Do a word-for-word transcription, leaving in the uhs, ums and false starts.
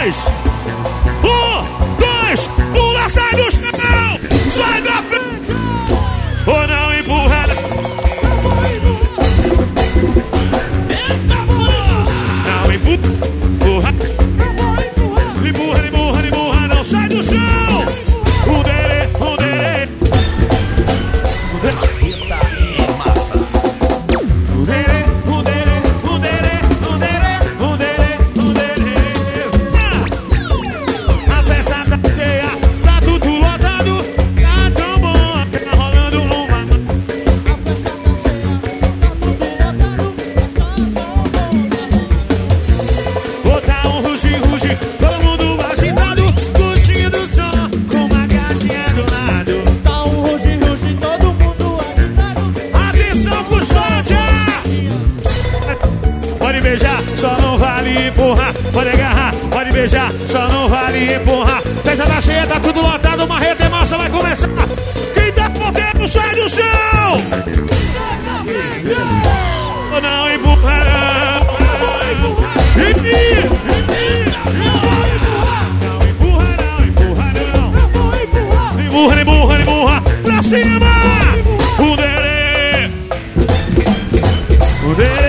três. Um, dois, pula, sai do chão. Sai da frente. Ou não empurra. Não empurra. Empurra, empurra, empurra, não sai do chão. O dere, o dere. Eita, é massa. O dere, o dere, o dere, o dere, o dere, o dere. A festa tá cheia, tá tudo lotado. Tá tão bom, tá rolando uma. A festa tá cheia, tá tudo lotado. Mas tá bom. Botar um rugi, rugi, todo mundo agitado, curtindo o som, com uma gatinha do lado. Tá um rugi, rugi, todo mundo agitado. Atenção, custódia! Pode beijar, só não vale empurrar. Pode agarrar, pode beijar, só não vale empurrar. Festa tá cheia, tá tudo lotado, uma reta massa vai começar. Quem tá podendo, sai do chão! Ou não empurra, não. Não empurra, não, empurra, não. Empurra, empurra, empurra, pra cima! O dere, o dere.